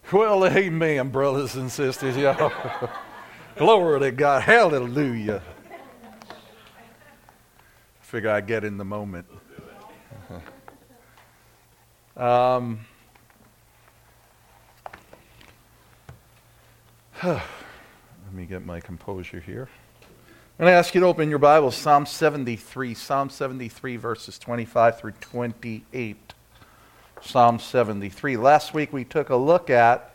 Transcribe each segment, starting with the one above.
Well, amen, brothers and sisters, y'all. Glory to God. Hallelujah. Figure I'd get in the moment. Let me get my composure here. I'm going to ask you to open your Bible, Psalm 73. Psalm 73, verses 25 through 28. Psalm 73. Last week we took a look at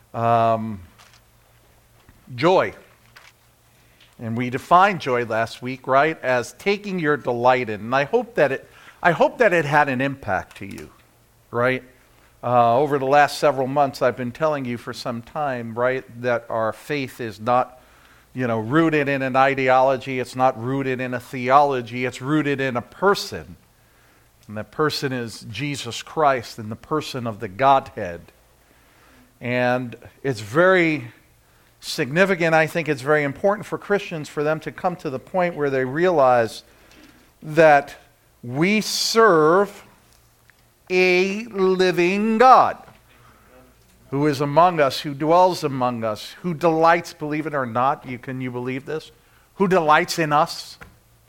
joy. And we defined joy last week, right, as taking your delight in. And I hope that it had an impact to you, right? Over the last several months, I've been telling you for some time, right, that our faith is not, rooted in an ideology. It's not rooted in a theology. It's rooted in a person. And that person is Jesus Christ in the person of the Godhead. And it's very significant. I think it's very important for Christians for them to come to the point where they realize that we serve a living God who is among us, who dwells among us, who delights, believe it or not, can you believe this? Who delights in us.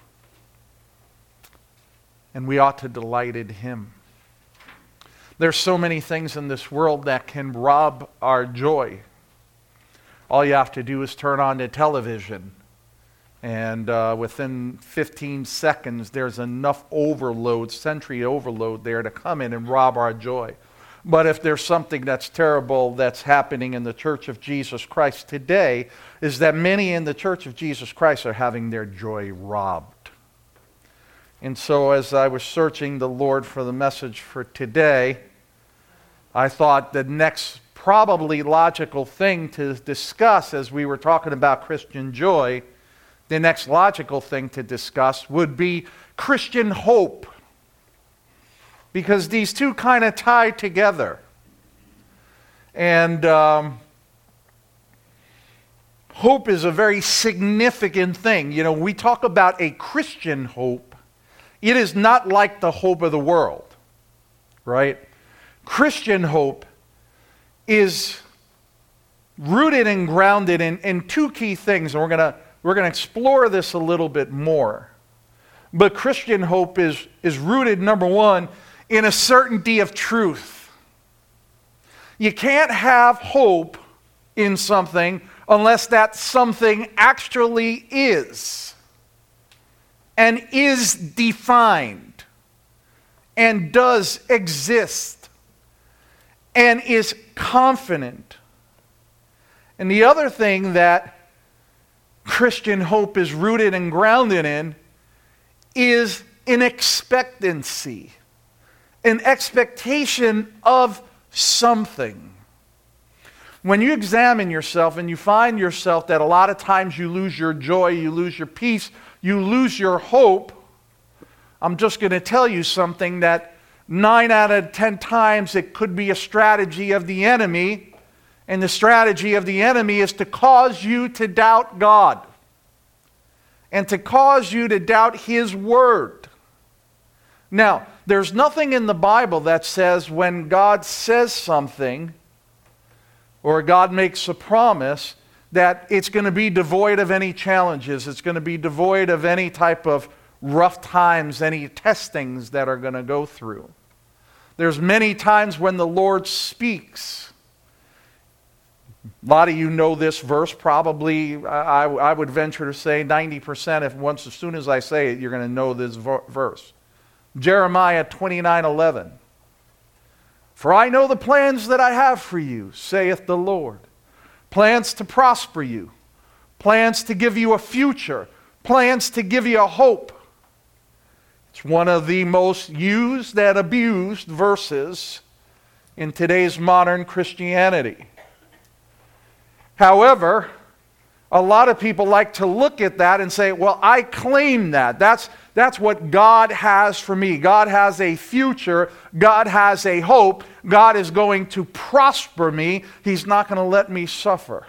And we ought to delight in Him. There's so many things in this world that can rob our joy. All you have to do is turn on the television, and within 15 seconds, there's enough sensory overload there to come in and rob our joy. But if there's something that's terrible that's happening in the Church of Jesus Christ today, is that many in the Church of Jesus Christ are having their joy robbed. And so as I was searching the Lord for the message for today, I thought the next probably logical thing to discuss as we were talking about Christian joy, the next logical thing to discuss would be Christian hope. Because these two kind of tie together. And hope is a very significant thing. We talk about a Christian hope. It is not like the hope of the world, right? Christian hope is rooted and grounded in two key things, and we're gonna explore this a little bit more. But Christian hope is rooted, number one, in a certainty of truth. You can't have hope in something unless that something actually is. And is defined, and does exist, and is confident. And the other thing that Christian hope is rooted and grounded in is an expectancy, an expectation of something. When you examine yourself and you find yourself that a lot of times you lose your joy, you lose your peace, you lose your hope, I'm just going to tell you something that 9 out of 10 times it could be a strategy of the enemy, and the strategy of the enemy is to cause you to doubt God and to cause you to doubt His Word. Now, there's nothing in the Bible that says when God says something or God makes a promise that it's going to be devoid of any challenges. It's going to be devoid of any type of rough times, any testings that are going to go through. There's many times when the Lord speaks. A lot of you know this verse, probably, I would venture to say 90%, as soon as I say it, you're going to know this verse. Jeremiah 29:11. For I know the plans that I have for you, saith the Lord. Plans to prosper you, plans to give you a future, plans to give you a hope. It's one of the most used and abused verses in today's modern Christianity. However, a lot of people like to look at that and say, well, I claim that. That's what God has for me. God has a future. God has a hope. God is going to prosper me. He's not going to let me suffer.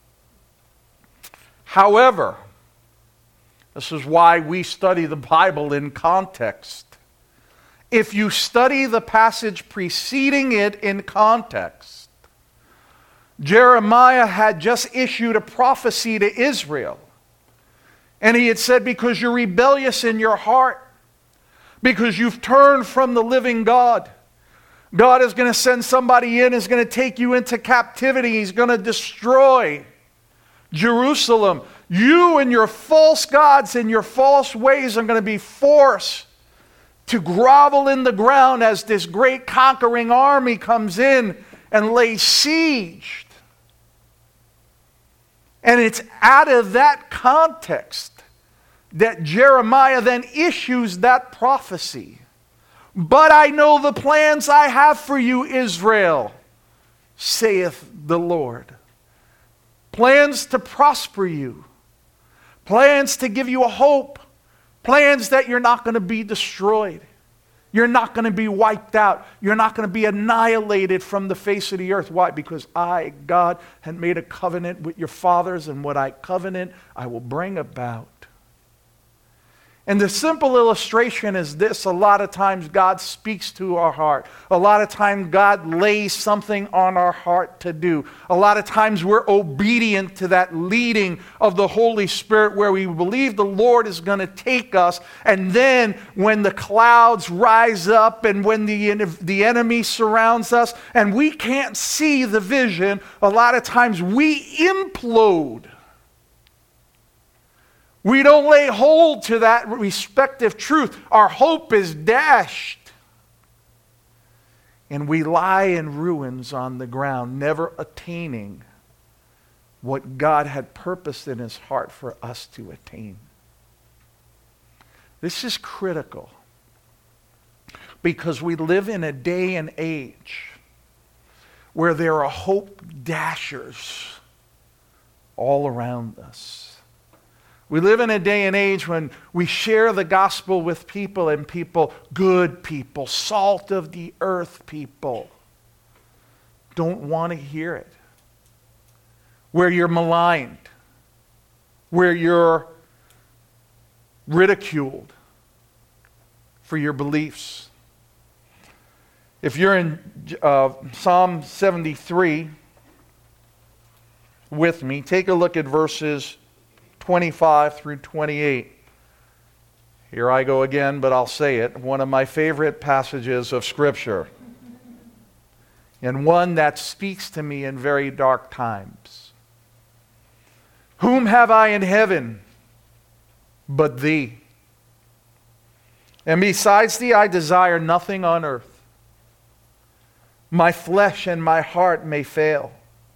However, this is why we study the Bible in context. If you study the passage preceding it in context, Jeremiah had just issued a prophecy to Israel. And he had said, because you're rebellious in your heart, because you've turned from the living God, God is going to send somebody in, is going to take you into captivity. He's going to destroy Jerusalem. You and your false gods and your false ways are going to be forced to grovel in the ground as this great conquering army comes in and lays siege. And it's out of that context that Jeremiah then issues that prophecy. But I know the plans I have for you, Israel, saith the Lord. Plans to prosper you. Plans to give you a hope. Plans that you're not going to be destroyed. You're not going to be wiped out. You're not going to be annihilated from the face of the earth. Why? Because I, God, had made a covenant with your fathers, and what I covenant, I will bring about. And the simple illustration is this. A lot of times God speaks to our heart. A lot of times God lays something on our heart to do. A lot of times we're obedient to that leading of the Holy Spirit where we believe the Lord is going to take us. And then when the clouds rise up and when the enemy surrounds us and we can't see the vision, a lot of times we implode. We don't lay hold to that respective truth. Our hope is dashed. And we lie in ruins on the ground, never attaining what God had purposed in His heart for us to attain. This is critical because we live in a day and age where there are hope dashers all around us. We live in a day and age when we share the gospel with people and people, good people, salt of the earth people, don't want to hear it. Where you're maligned, where you're ridiculed for your beliefs. If you're in Psalm 73 with me, take a look at verses 25 through 28. Here I go again, but I'll say it. One of my favorite passages of Scripture. And one that speaks to me in very dark times. Whom have I in heaven but thee? And besides thee I desire nothing on earth. My flesh and my heart may fail,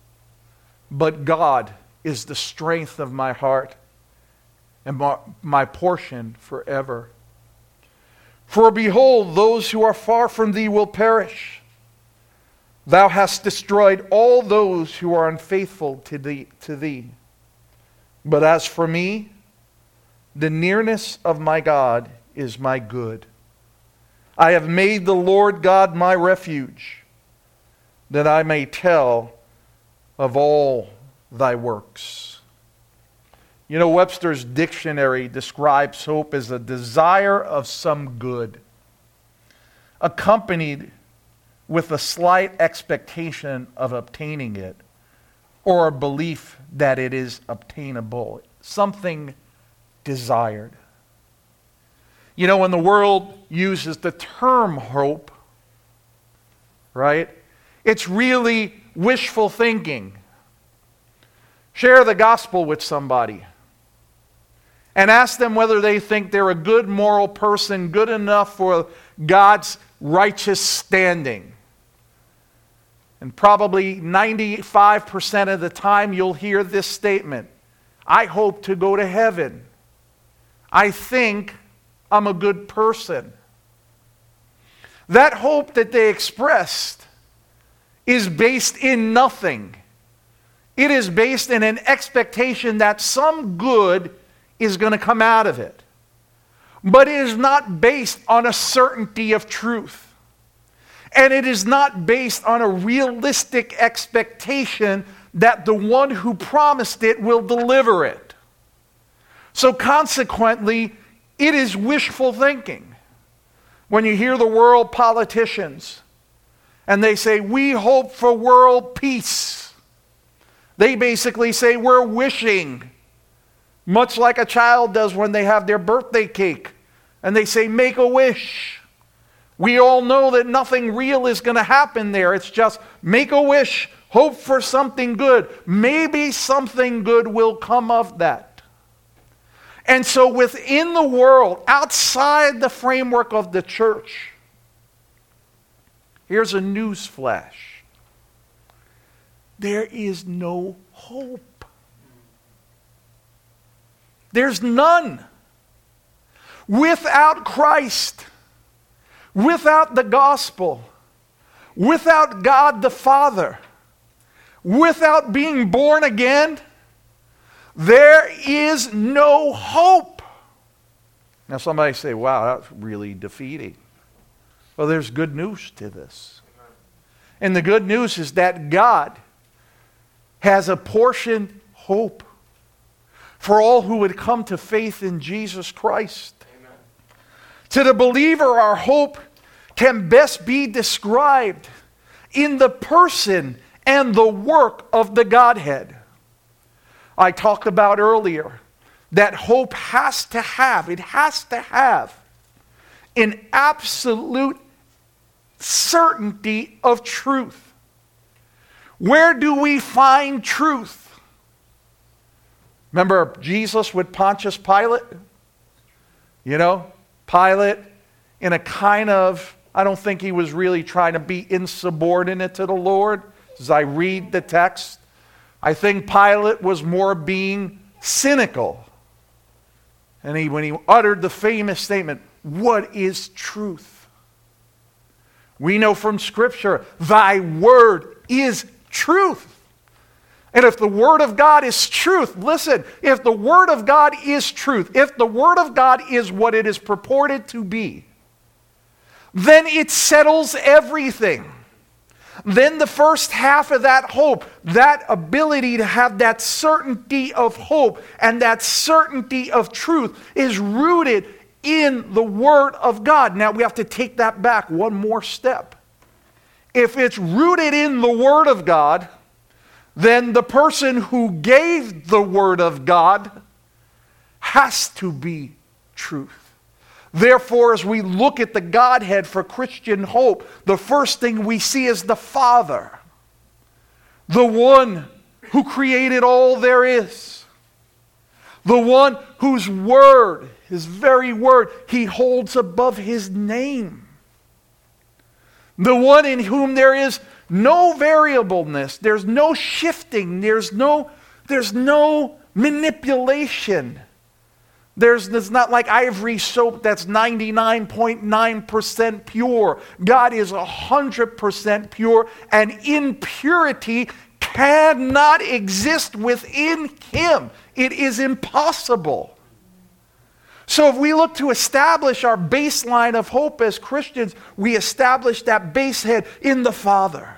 but God is the strength of my heart and my portion forever. For behold, those who are far from thee will perish. Thou hast destroyed all those who are unfaithful to thee. But as for me, the nearness of my God is my good. I have made the Lord God my refuge, that I may tell of all thy works. You know, Webster's dictionary describes hope as a desire of some good, accompanied with a slight expectation of obtaining it, or a belief that it is obtainable, something desired. You know, when the world uses the term hope, right, it's really wishful thinking. Share the gospel with somebody and ask them whether they think they're a good moral person, good enough for God's righteous standing. And probably 95% of the time you'll hear this statement: I hope to go to heaven. I think I'm a good person. That hope that they expressed is based in nothing. It is based in an expectation that some good is going to come out of it. But it is not based on a certainty of truth. And it is not based on a realistic expectation that the one who promised it will deliver it. So consequently, it is wishful thinking. When you hear the world politicians and they say, we hope for world peace. They basically say we're wishing, much like a child does when they have their birthday cake. And they say, make a wish. We all know that nothing real is going to happen there. It's just make a wish, hope for something good. Maybe something good will come of that. And so within the world, outside the framework of the church, here's a news flash. There is no hope. There's none. Without Christ, without the gospel, without God the Father, without being born again, there is no hope. Now somebody say, wow, that's really defeating. Well, there's good news to this. And the good news is that God has apportioned hope for all who would come to faith in Jesus Christ. Amen. To the believer, our hope can best be described in the person and the work of the Godhead. I talked about earlier that hope has to have an absolute certainty of truth. Where do we find truth? Remember Jesus with Pontius Pilate? You know, Pilate in a kind of, I don't think he was really trying to be insubordinate to the Lord. As I read the text, I think Pilate was more being cynical. And when he uttered the famous statement, what is truth? We know from Scripture, thy word is truth. And if the Word of God is truth, listen, if the Word of God is truth, if the Word of God is what it is purported to be, then it settles everything. Then the first half of that hope, that ability to have that certainty of hope and that certainty of truth is rooted in the Word of God. Now we have to take that back one more step. If it's rooted in the Word of God, then the person who gave the Word of God has to be truth. Therefore, as we look at the Godhead for Christian hope, the first thing we see is the Father, the one who created all there is, the one whose word, his very word, he holds above his name, the one in whom there is no variableness, there's no shifting, there's no manipulation. It's not like ivory soap that's 99.9% pure. God is 100% pure, and impurity cannot exist within Him. It is impossible. So if we look to establish our baseline of hope as Christians, we establish that base head in the Father.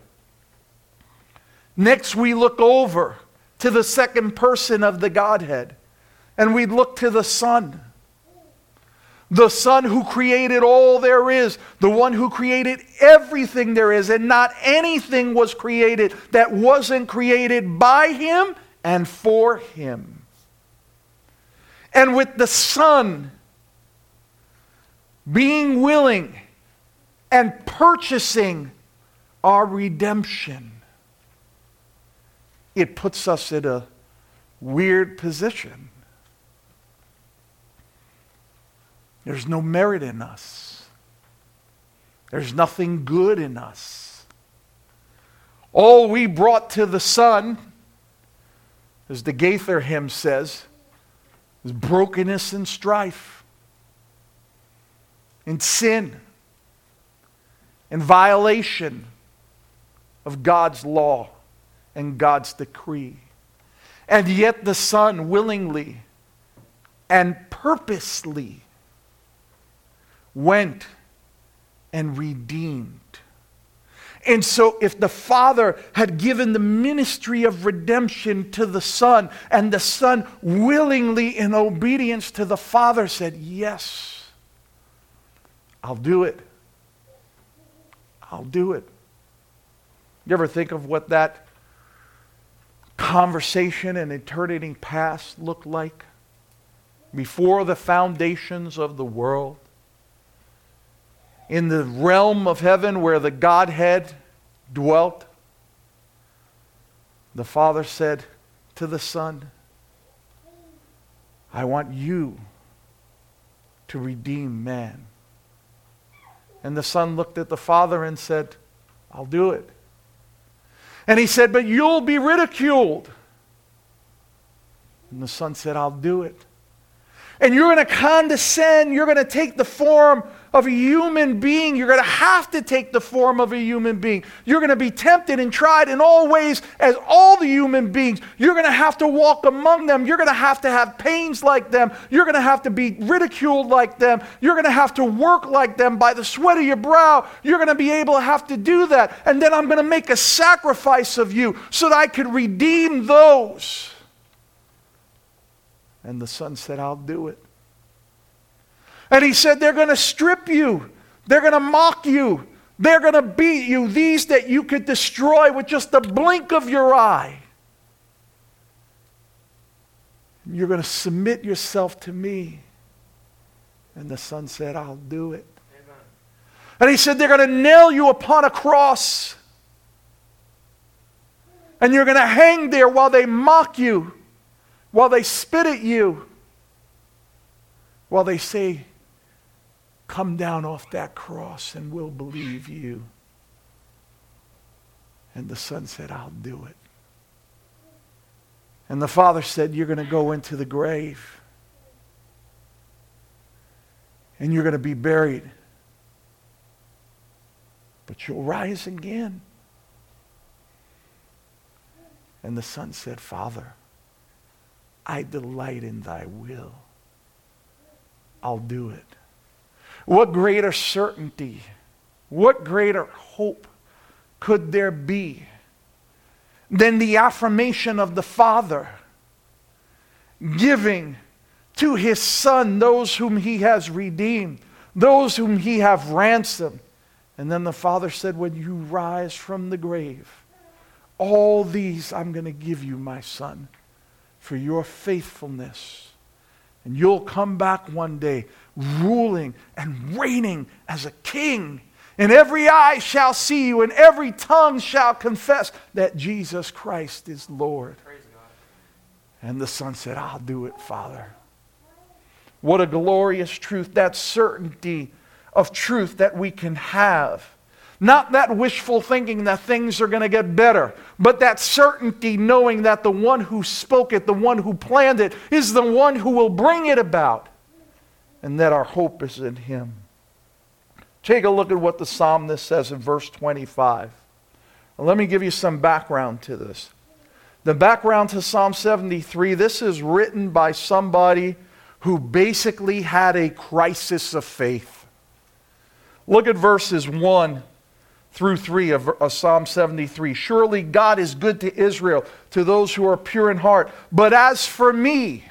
Next, we look over to the second person of the Godhead, and we look to the Son. The Son who created all there is, the one who created everything there is, and not anything was created that wasn't created by Him and for Him. And with the Son being willing and purchasing our redemption, it puts us in a weird position. There's no merit in us. There's nothing good in us. All we brought to the Son, as the Gaither hymn says, is brokenness and strife, and sin, and violation of God's law and God's decree. And yet the Son willingly and purposely went and redeemed. And so if the Father had given the ministry of redemption to the Son, and the Son willingly in obedience to the Father said, yes, I'll do it. I'll do it. You ever think of what that conversation in eternity past looked like, before the foundations of the world, in the realm of heaven where the Godhead dwelt, the Father said to the Son, I want you to redeem man. And the Son looked at the Father and said, I'll do it. And he said, but you'll be ridiculed. And the Son said, I'll do it. And you're going to condescend. You're going to take the form of a human being. You're going to have to take the form of a human being. You're going to be tempted and tried in all ways as all the human beings. You're going to have to walk among them. You're going to have pains like them. You're going to have to be ridiculed like them. You're going to have to work like them by the sweat of your brow. You're going to be able to have to do that. And then I'm going to make a sacrifice of you so that I could redeem those. And the Son said, I'll do it. And he said, they're going to strip you. They're going to mock you. They're going to beat you. These that you could destroy with just the blink of your eye. You're going to submit yourself to me. And the Son said, I'll do it. Amen. And he said, they're going to nail you upon a cross. And you're going to hang there while they mock you. While they spit at you, while they say, come down off that cross and we'll believe you. And the Son said, I'll do it. And the Father said, you're going to go into the grave. And you're going to be buried. But you'll rise again. And the Son said, Father, I delight in thy will. I'll do it. What greater certainty, what greater hope could there be than the affirmation of the Father giving to his Son those whom he has redeemed, those whom he have ransomed. And then the Father said, when you rise from the grave, all these I'm going to give you, my Son, for your faithfulness. And you'll come back one day ruling and reigning as a king. And every eye shall see you and every tongue shall confess that Jesus Christ is Lord. Praise God. And the Son said, I'll do it, Father. What a glorious truth, that certainty of truth that we can have. Not that wishful thinking that things are going to get better, but that certainty knowing that the one who spoke it, the one who planned it, is the one who will bring it about, and that our hope is in him. Take a look at what the psalmist says in verse 25. Let me give you some background to this. The background to Psalm 73, this is written by somebody who basically had a crisis of faith. Look at verses 1 through 3 of Psalm 73. Surely God is good to Israel, to those who are pure in heart. But as for me,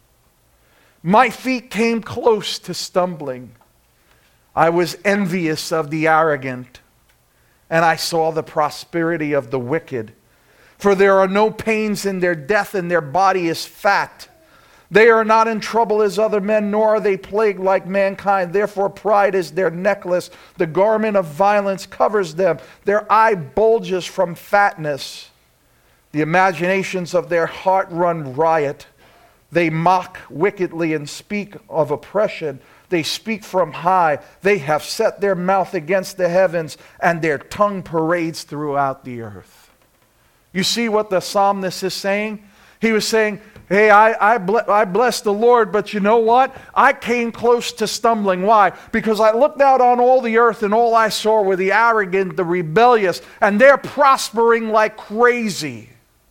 my feet came close to stumbling. I was envious of the arrogant, and I saw the prosperity of the wicked. For there are no pains in their death, and their body is fat. They are not in trouble as other men, nor are they plagued like mankind. Therefore pride is their necklace. The garment of violence covers them. Their eye bulges from fatness. The imaginations of their heart run riot. They mock wickedly and speak of oppression. They speak from high. They have set their mouth against the heavens, and their tongue parades throughout the earth. You see what the psalmist is saying? He was saying, hey, I bless the Lord, but you know what? I came close to stumbling. Why? Because I looked out on all the earth and all I saw were the arrogant, the rebellious, and they're prospering like crazy.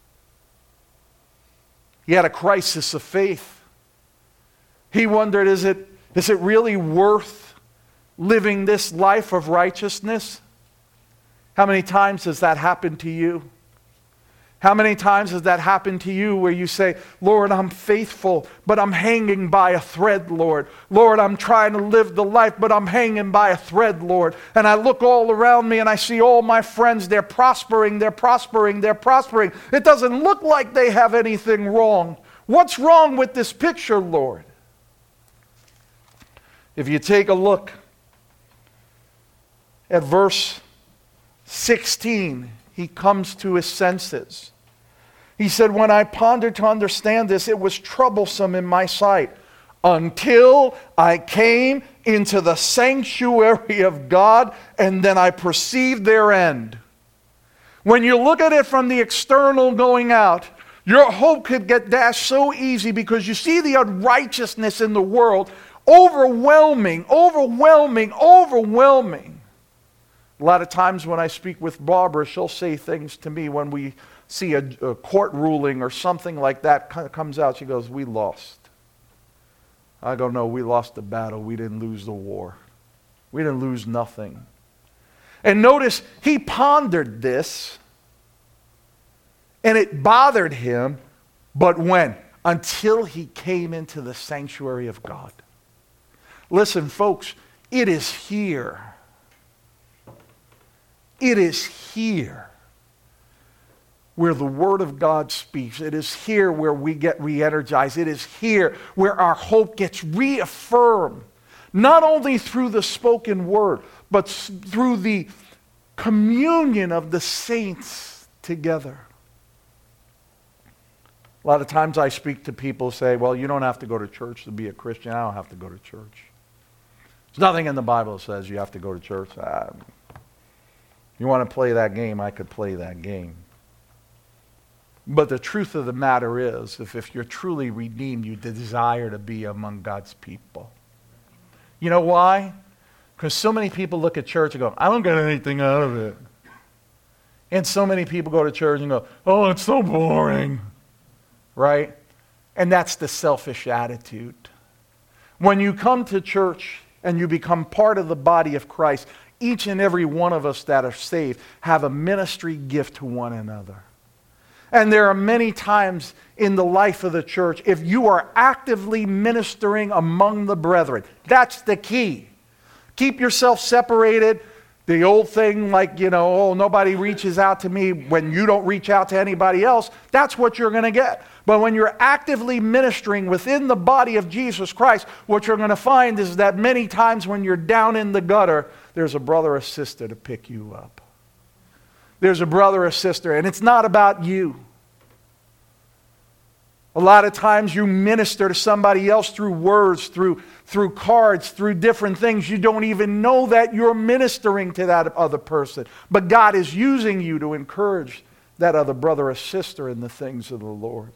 He had a crisis of faith. He wondered, is it really worth living this life of righteousness? How many times has that happened to you? How many times has that happened to you where you say, Lord, I'm faithful, but I'm hanging by a thread, Lord. Lord, I'm trying to live the life, but I'm hanging by a thread, Lord. And I look all around me and I see all my friends, they're prospering, they're prospering, they're prospering. It doesn't look like they have anything wrong. What's wrong with this picture, Lord? If you take a look at verse 16, he comes to his senses. He said, when I pondered to understand this, it was troublesome in my sight until I came into the sanctuary of God, and then I perceived their end. When you look at it from the external going out, your hope could get dashed so easy because you see the unrighteousness in the world overwhelming. A lot of times when I speak with Barbara, she'll say things to me when we see a court ruling or something like that comes out. She goes, we lost. I go, no, we lost the battle. We didn't lose the war. We didn't lose nothing. And notice, he pondered this, and it bothered him, but when? Until he came into the sanctuary of God. Listen, folks, it is here. It is here where the Word of God speaks. It is here where we get re-energized. It is here where our hope gets reaffirmed. Not only through the spoken Word, but through the communion of the saints together. A lot of times I speak to people who say, well, you don't have to go to church to be a Christian. I don't have to go to church. There's nothing in the Bible that says you have to go to church. You want to play that game, I could play that game. But the truth of the matter is, if you're truly redeemed, you desire to be among God's people. You know why? Because so many people look at church and go, I don't get anything out of it. And so many people go to church and go, oh, it's so boring. Right? And that's the selfish attitude. When you come to church and you become part of the body of Christ, each and every one of us that are saved have a ministry gift to one another. And there are many times in the life of the church, if you are actively ministering among the brethren, that's the key. Keep yourself separated. The old thing like, nobody reaches out to me when you don't reach out to anybody else, that's what you're going to get. But when you're actively ministering within the body of Jesus Christ, what you're going to find is that many times when you're down in the gutter, there's a brother or sister to pick you up. There's a brother or sister, and it's not about you. A lot of times you minister to somebody else through words, through cards, through different things. You don't even know that you're ministering to that other person. But God is using you to encourage that other brother or sister in the things of the Lord.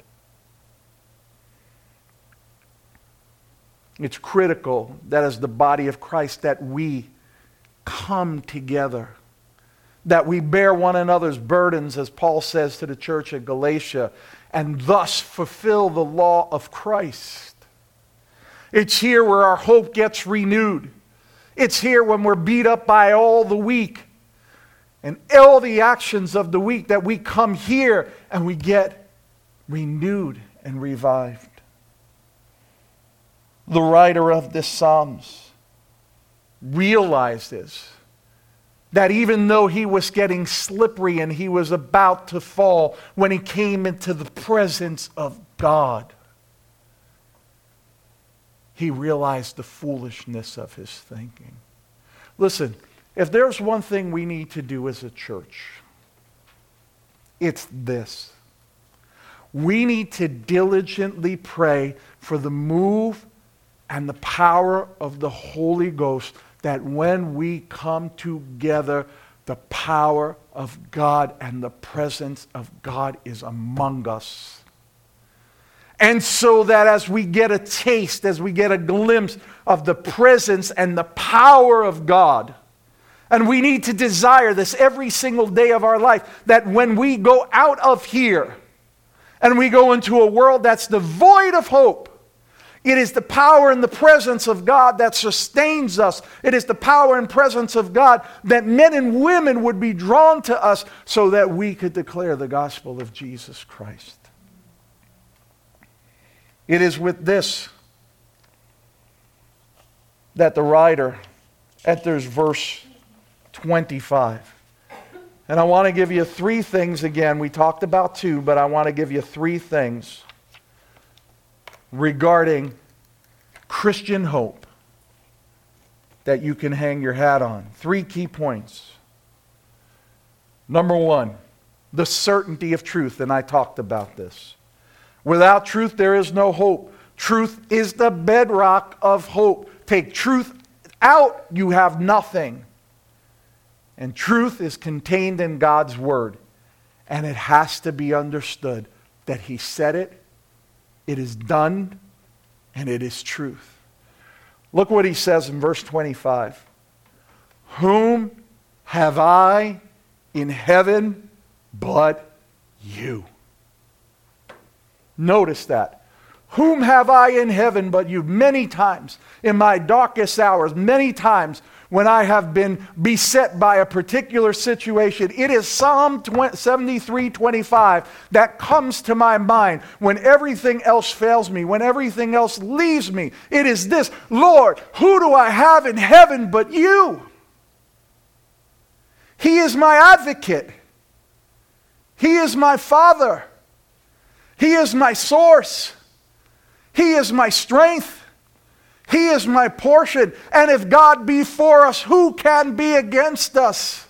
It's critical that as the body of Christ that we come together, that we bear one another's burdens, as Paul says to the church at Galatia, and thus fulfill the law of Christ. It's here where our hope gets renewed. It's here when we're beat up by all the week and all the actions of the week that we come here and we get renewed and revived. The writer of this Psalms realizes that even though he was getting slippery and he was about to fall, when he came into the presence of God, he realized the foolishness of his thinking. Listen, if there's one thing we need to do as a church, it's this. We need to diligently pray for the move and the power of the Holy Ghost, that when we come together, the power of God and the presence of God is among us. And so that as we get a taste, as we get a glimpse of the presence and the power of God, and we need to desire this every single day of our life, that when we go out of here and we go into a world that's devoid of hope, It is the power and the presence of God that sustains us. It is the power and presence of God that men and women would be drawn to us so that we could declare the gospel of Jesus Christ. It is with this that the writer enters verse 25. And I want to give you three things again. We talked about two, but I want to give you three things regarding Christian hope that you can hang your hat on. Three key points. Number one, the certainty of truth, and I talked about this. Without truth, there is no hope. Truth is the bedrock of hope. Take truth out, you have nothing. And truth is contained in God's Word. And it has to be understood that He said it, it is done, and it is truth. Look what He says in verse 25. Whom have I in heaven but you? Notice that. Whom have I in heaven but you? Many times in my darkest hours, many times when I have been beset by a particular situation, it is Psalm 73:25 that comes to my mind when everything else fails me, when everything else leaves me. It is this: Lord, who do I have in heaven but you? He is my advocate. He is my Father. He is my source. He is my strength. He is my portion. And if God be for us, who can be against us?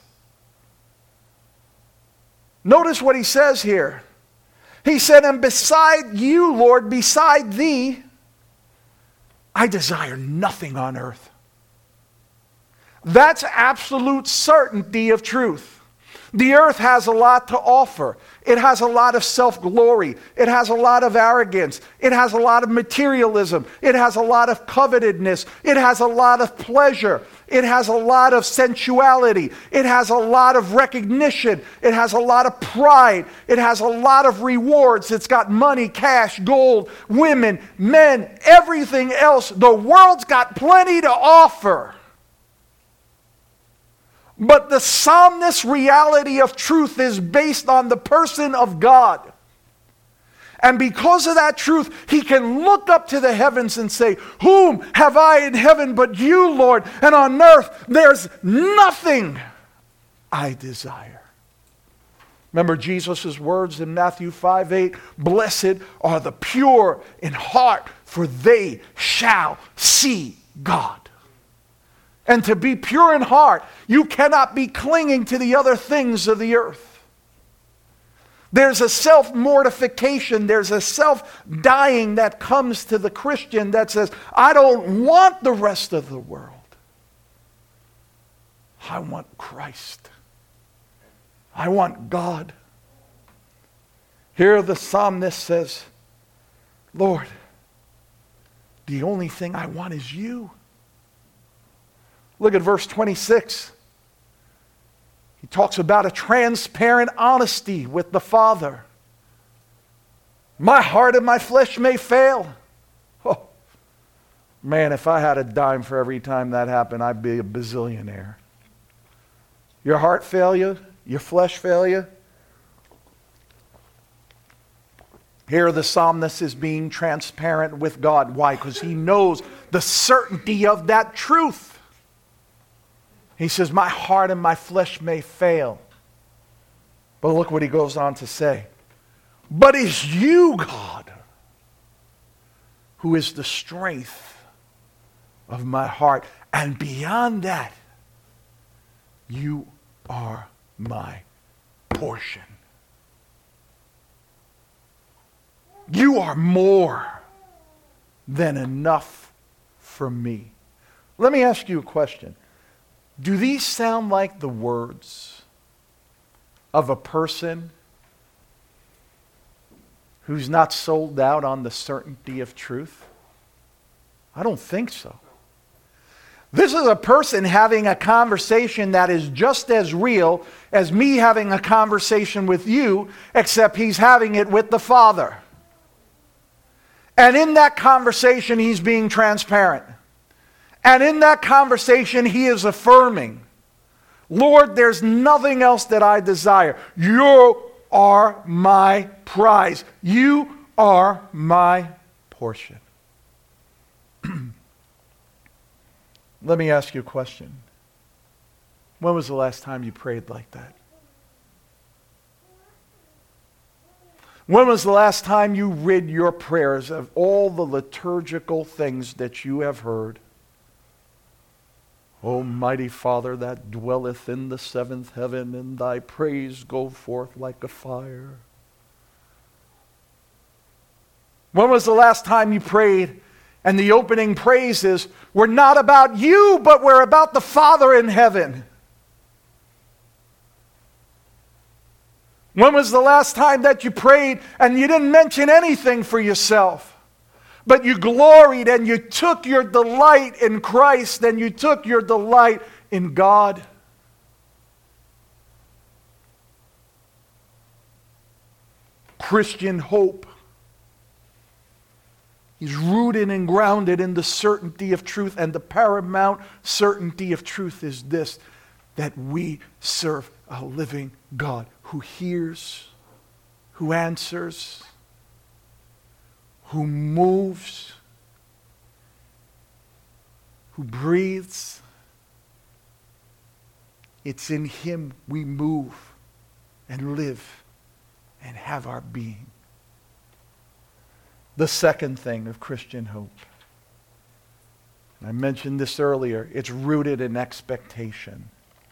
Notice what he says here. He said, and beside you, Lord, beside thee, I desire nothing on earth. That's absolute certainty of truth. The earth has a lot to offer. It has a lot of self-glory. It has a lot of arrogance. It has a lot of materialism. It has a lot of covetousness. It has a lot of pleasure. It has a lot of sensuality. It has a lot of recognition. It has a lot of pride. It has a lot of rewards. It's got money, cash, gold, women, men, everything else. The world's got plenty to offer. But the psalmist's reality of truth is based on the person of God. And because of that truth, he can look up to the heavens and say, whom have I in heaven but you, Lord? And on earth, there's nothing I desire. Remember Jesus' words in Matthew 5:8, blessed are the pure in heart, for they shall see God. And to be pure in heart, you cannot be clinging to the other things of the earth. There's a self-mortification, there's a self-dying that comes to the Christian that says, I don't want the rest of the world. I want Christ. I want God. Here the psalmist says, Lord, the only thing I want is you. Look at verse 26. He talks about a transparent honesty with the Father. My heart and my flesh may fail. Oh, man, if I had a dime for every time that happened, I'd be a bazillionaire. Your heart fail you? Your flesh fail you? Here the psalmist is being transparent with God. Why? Because he knows the certainty of that truth. He says, my heart and my flesh may fail. But look what he goes on to say. But it's you, God, who is the strength of my heart. And beyond that, you are my portion. You are more than enough for me. Let me ask you a question. Do these sound like the words of a person who's not sold out on the certainty of truth? I don't think so. This is a person having a conversation that is just as real as me having a conversation with you, except he's having it with the Father. And in that conversation, he's being transparent. And in that conversation, he is affirming, Lord, there's nothing else that I desire. You are my prize. You are my portion. Let me ask you a question. When was the last time you prayed like that? When was the last time you rid your prayers of all the liturgical things that you have heard? Almighty Father that dwelleth in the seventh heaven, and thy praise go forth like a fire. When was the last time you prayed and the opening praises were not about you, but were about the Father in heaven? When was the last time that you prayed and you didn't mention anything for yourself, but you gloried and you took your delight in Christ and you took your delight in God? Christian hope is rooted and grounded in the certainty of truth, and the paramount certainty of truth is this, that we serve a living God who hears, who answers, who moves, who breathes. It's in Him we move and live and have our being. The second thing of Christian hope, I mentioned this earlier, it's rooted in expectation.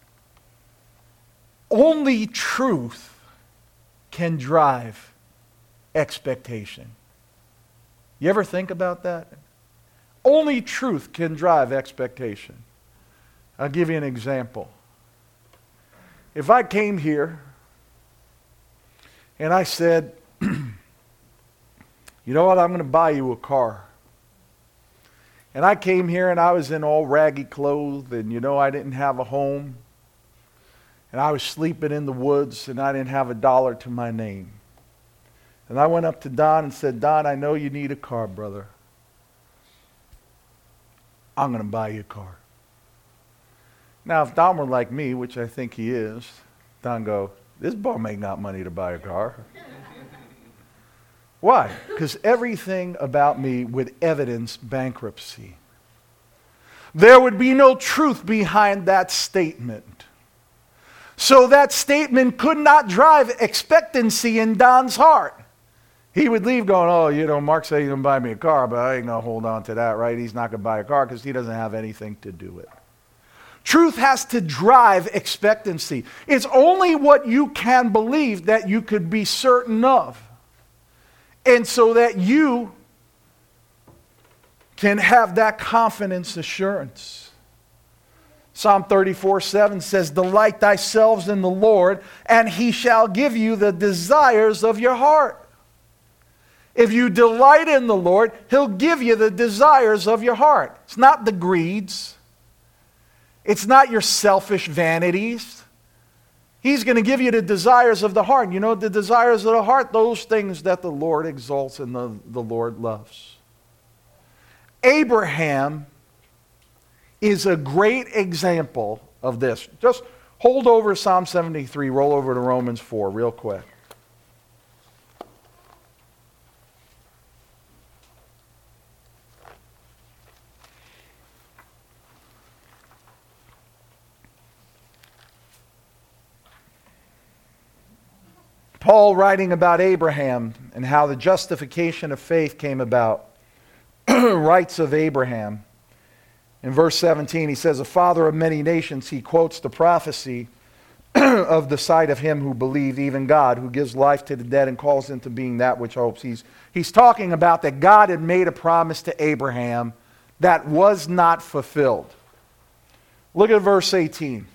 Only truth can drive expectation. You ever think about that? Only truth can drive expectation. I'll give you an example. If I came here and I said, you know what, I'm going to buy you a car. And I came here and I was in all raggy clothes and I didn't have a home. And I was sleeping in the woods and I didn't have $1 to my name. And I went up to Don and said, Don, I know you need a car, brother. I'm going to buy you a car. Now, if Don were like me, which I think he is, Don go, this bum ain't got money to buy a car. Why? Because everything about me would evidence bankruptcy. There would be no truth behind that statement. So that statement could not drive expectancy in Don's heart. He would leave going, Mark said he's going to buy me a car, but I ain't going to hold on to that, right? He's not going to buy a car because he doesn't have anything to do with it. Truth has to drive expectancy. It's only what you can believe that you could be certain of. And so that you can have that confidence assurance. Psalm 34:7 says, delight thyself in the Lord, and He shall give you the desires of your heart. If you delight in the Lord, He'll give you the desires of your heart. It's not the greeds. It's not your selfish vanities. He's going to give you the desires of the heart. You know, the desires of the heart, those things that the Lord exalts and the Lord loves. Abraham is a great example of this. Just hold over Psalm 73, roll over to Romans 4 real quick. Paul writing about Abraham and how the justification of faith came about, rights of Abraham. In verse 17 he says, a father of many nations, he quotes the prophecy of the sight of him who believed, even God, who gives life to the dead and calls into being that which hopes. He's talking about that God had made a promise to Abraham that was not fulfilled. Look at verse 18.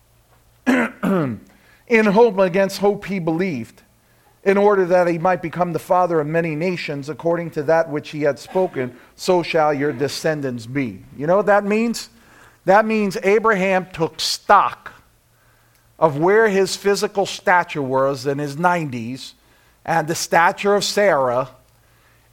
In hope against hope he believed, in order that he might become the father of many nations, according to that which he had spoken, so shall your descendants be. You know what that means? That means Abraham took stock of where his physical stature was in his 90s, and the stature of Sarah,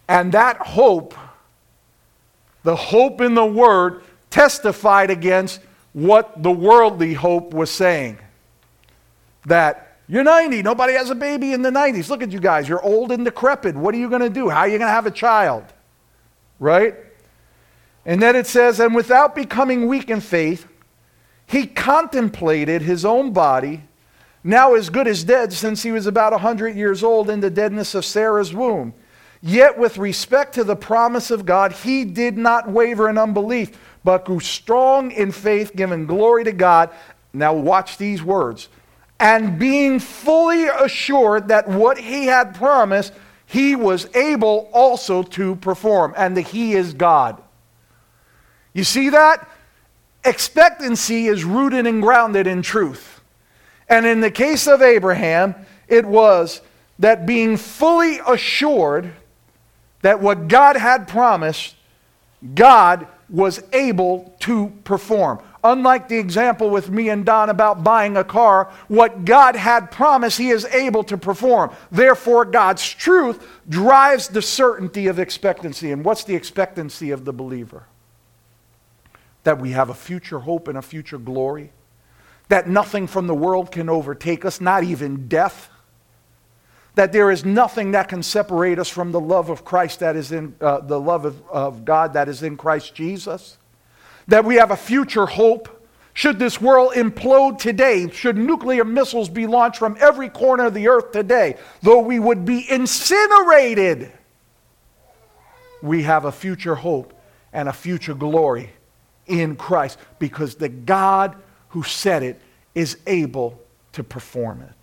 And that hope, the hope in the Word, testified against what the worldly hope was saying. That you're 90, nobody has a baby in the 90s. Look at you guys, you're old and decrepit. What are you going to do? How are you going to have a child? Right? And then it says, and without becoming weak in faith, he contemplated his own body, now as good as dead, since he was about 100 years old, in the deadness of Sarah's womb. Yet with respect to the promise of God, he did not waver in unbelief, but grew strong in faith, giving glory to God. Now watch these words. And being fully assured that what he had promised, he was able also to perform, and that he is God. You see that? Expectancy is rooted and grounded in truth. And in the case of Abraham, it was that being fully assured that what God had promised, God was able to perform. Unlike the example with me and Don about buying a car, what God had promised, he is able to perform. Therefore, God's truth drives the certainty of expectancy. And what's the expectancy of the believer? That we have a future hope and a future glory. That nothing from the world can overtake us, not even death. That there is nothing that can separate us from the love of Christ that is in the love of God that is in Christ Jesus. That we have a future hope. Should this world implode today, should nuclear missiles be launched from every corner of the earth today, though we would be incinerated, we have a future hope and a future glory in Christ, because the God who said it is able to perform it.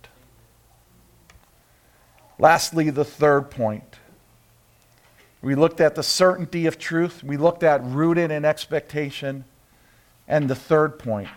Lastly, the third point. We looked at the certainty of truth. We looked at rooted in expectation. And the third point.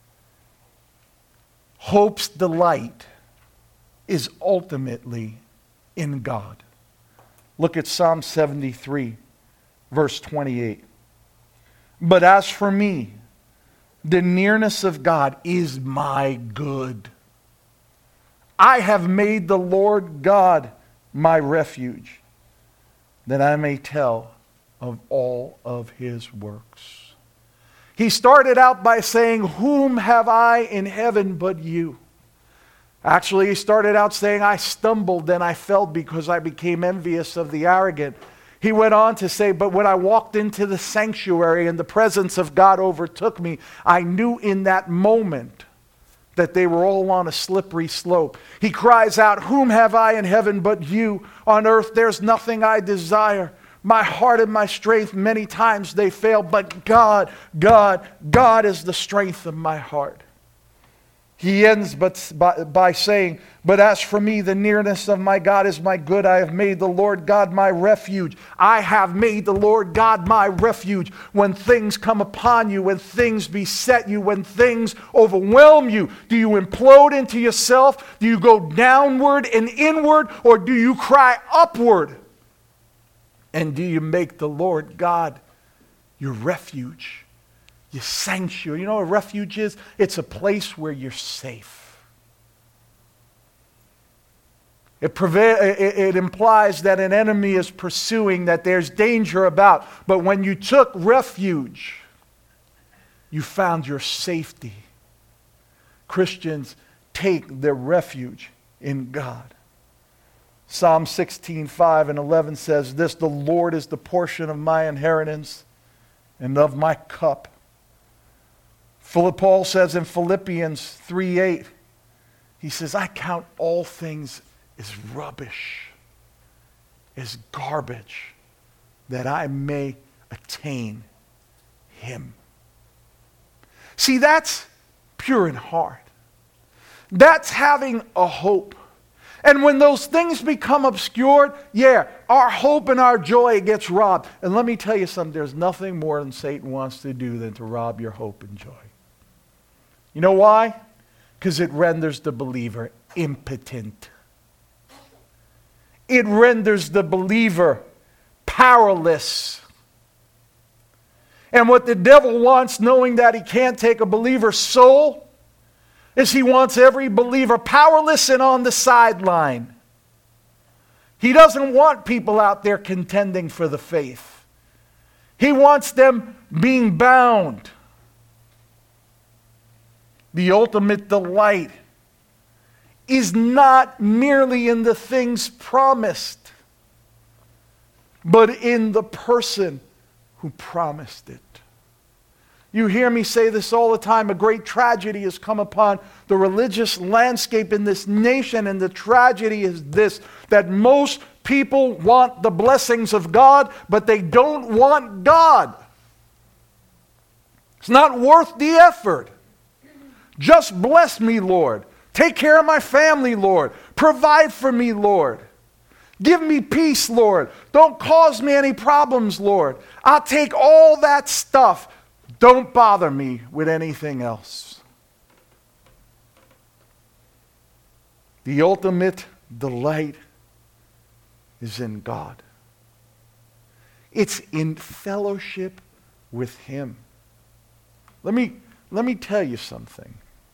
Hope's delight is ultimately in God. Look at Psalm 73, verse 28. But as for me, the nearness of God is my good. I have made the Lord God my refuge, that I may tell of all of his works. He started out by saying, whom have I in heaven but you? Actually, he started out saying, I stumbled and I fell because I became envious of the arrogant. He went on to say, but when I walked into the sanctuary and the presence of God overtook me, I knew in that moment that they were all on a slippery slope. He cries out, whom have I in heaven but you? On earth there's nothing I desire. My heart and my strength, many times they fail, but God is the strength of my heart. He ends by saying, but as for me, the nearness of my God is my good. I have made the Lord God my refuge. I have made the Lord God my refuge. When things come upon you, when things beset you, when things overwhelm you, do you implode into yourself? Do you go downward and inward? Or do you cry upward? And do you make the Lord God your refuge? Your sanctuary. You know what a refuge is? It's a place where you're safe. It implies that an enemy is pursuing, that there's danger about. But when you took refuge, you found your safety. Christians take their refuge in God. Psalm 16:5 and 11 says this, the Lord is the portion of my inheritance and of my cup. Paul says in Philippians 3:8, he says, I count all things as rubbish, as garbage, that I may attain him. See, that's pure in heart. That's having a hope. And when those things become obscured, our hope and our joy gets robbed. And let me tell you something, there's nothing more than Satan wants to do than to rob your hope and joy. You know why? Because it renders the believer impotent. It renders the believer powerless. And what the devil wants, knowing that he can't take a believer's soul, is he wants every believer powerless and on the sideline. He doesn't want people out there contending for the faith. He wants them being bound. The ultimate delight is not merely in the things promised, but in the person who promised it. You hear me say this all the time. A great tragedy has come upon the religious landscape in this nation, and the tragedy is this, that most people want the blessings of God, but they don't want God. It's not worth the effort. Just bless me, Lord. Take care of my family, Lord. Provide for me, Lord. Give me peace, Lord. Don't cause me any problems, Lord. I'll take all that stuff. Don't bother me with anything else. The ultimate delight is in God. It's in fellowship with Him. Let me tell you something.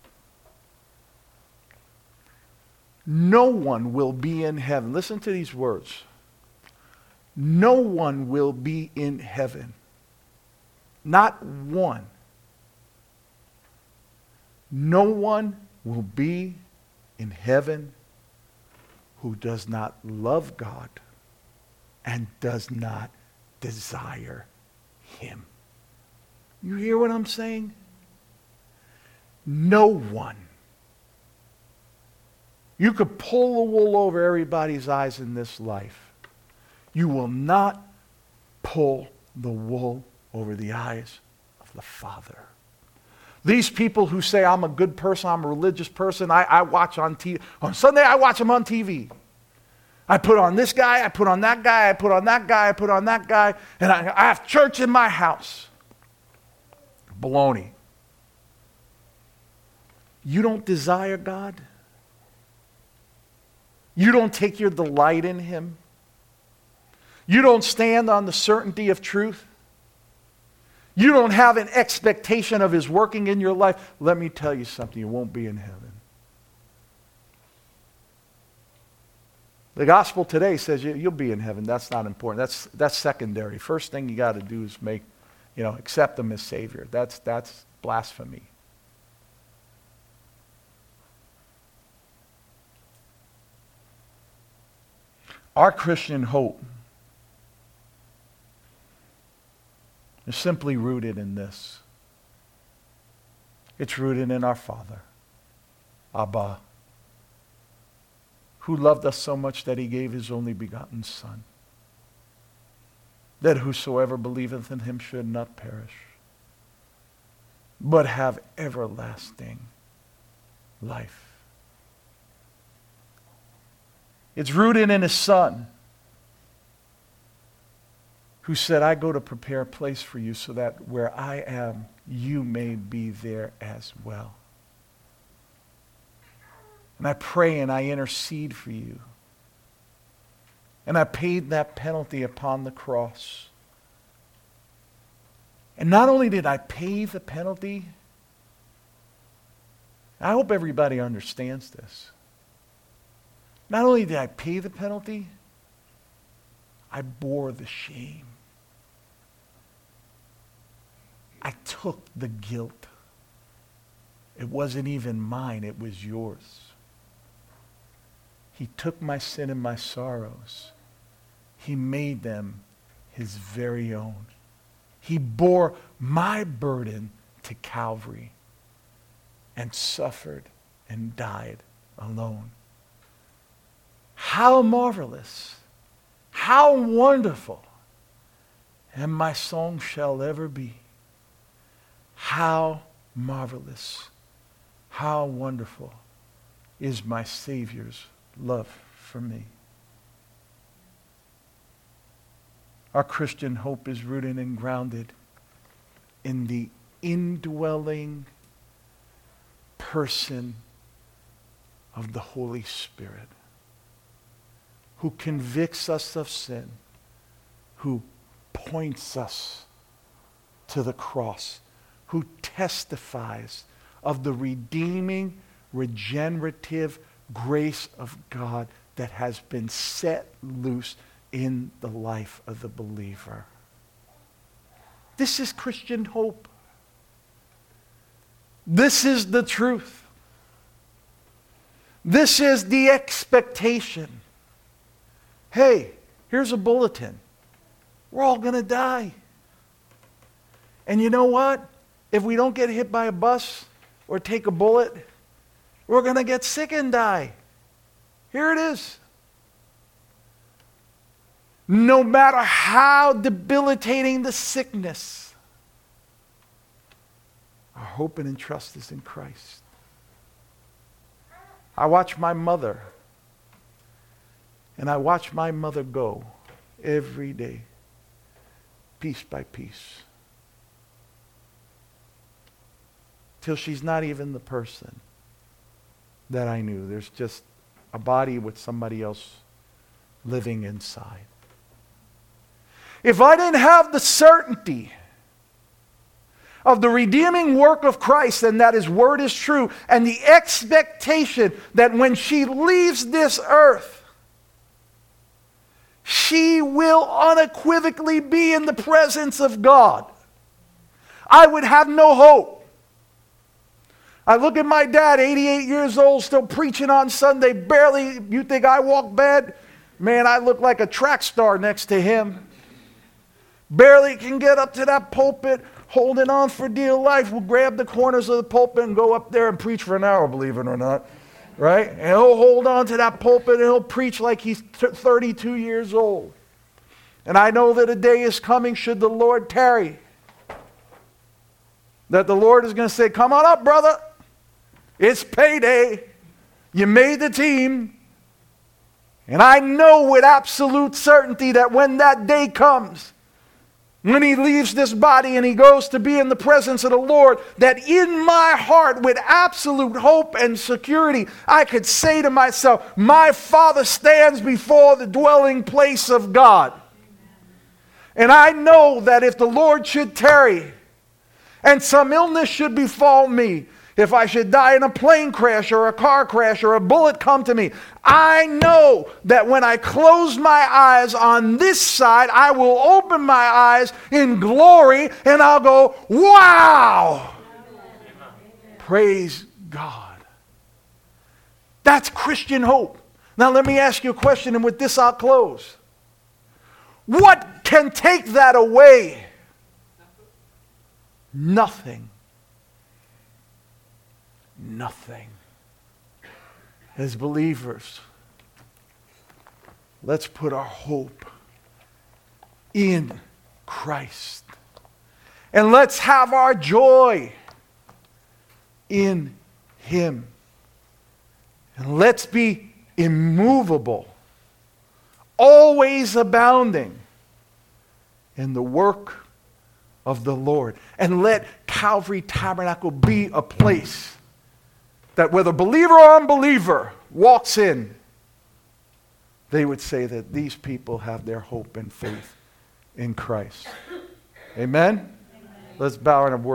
No one will be in heaven. Listen to these words. No one will be in heaven. Not one. No one will be in heaven who does not love God and does not desire Him. You hear what I'm saying? No one. You could pull the wool over everybody's eyes in this life. You will not pull the wool over the eyes of the Father. These people who say, I'm a good person, I'm a religious person, I watch on TV. On Sunday, I watch them on TV. I put on this guy, I put on that guy, I put on that guy, I put on that guy, and I have church in my house. Baloney. You don't desire God? You don't take your delight in Him? You don't stand on the certainty of truth? You don't have an expectation of His working in your life? Let me tell you something, you won't be in heaven. The gospel today says you'll be in heaven. That's not important. That's secondary. First thing you got to do is accept Him as Savior. That's blasphemy. Our Christian hope is simply rooted in this. It's rooted in our Father, Abba, who loved us so much that He gave His only begotten Son, that whosoever believeth in Him should not perish, but have everlasting life. It's rooted in His Son, who said, I go to prepare a place for you so that where I am, you may be there as well. And I pray and I intercede for you. And I paid that penalty upon the cross. And not only did I pay the penalty, I hope everybody understands this. Not only did I pay the penalty, I bore the shame. I took the guilt. It wasn't even mine, it was yours. He took my sin and my sorrows. He made them His very own. He bore my burden to Calvary and suffered and died alone. How marvelous, how wonderful, and my song shall ever be. How marvelous, how wonderful is my Savior's love for me. Our Christian hope is rooted and grounded in the indwelling person of the Holy Spirit, who convicts us of sin, who points us to the cross, who testifies of the redeeming, regenerative grace of God that has been set loose in the life of the believer. This is Christian hope. This is the truth. This is the expectation. Hey, here's a bulletin. We're all going to die. And you know what? If we don't get hit by a bus or take a bullet, we're going to get sick and die. Here it is. No matter how debilitating the sickness, our hope and trust is in Christ. I watch my mother, and I watch my mother go every day, piece by piece, till she's not even the person that I knew. There's just a body with somebody else living inside. If I didn't have the certainty of the redeeming work of Christ and that His word is true, and the expectation that when she leaves this earth, she will unequivocally be in the presence of God, I would have no hope. I look at my dad, 88 years old, still preaching on Sunday, barely, you think I walk bad? Man, I look like a track star next to him. Barely can get up to that pulpit, holding on for dear life. We'll grab the corners of the pulpit and go up there and preach for an hour, believe it or not. Right? And he'll hold on to that pulpit and he'll preach like he's 32 years old. And I know that a day is coming, should the Lord tarry, that the Lord is going to say, come on up, brother. It's payday. You made the team. And I know with absolute certainty that when that day comes, when he leaves this body and he goes to be in the presence of the Lord, that in my heart, with absolute hope and security, I could say to myself, my Father stands before the dwelling place of God. And I know that if the Lord should tarry and some illness should befall me, if I should die in a plane crash or a car crash or a bullet come to me, I know that when I close my eyes on this side, I will open my eyes in glory and I'll go, wow! Praise God. That's Christian hope. Now let me ask you a question, and with this I'll close. What can take that away? Nothing. Nothing. As believers, let's put our hope in Christ. And let's have our joy in Him. And let's be immovable, always abounding in the work of the Lord. And let Calvary Tabernacle be a place that whether believer or unbeliever walks in, they would say that these people have their hope and faith in Christ. Amen? Let's bow in a word.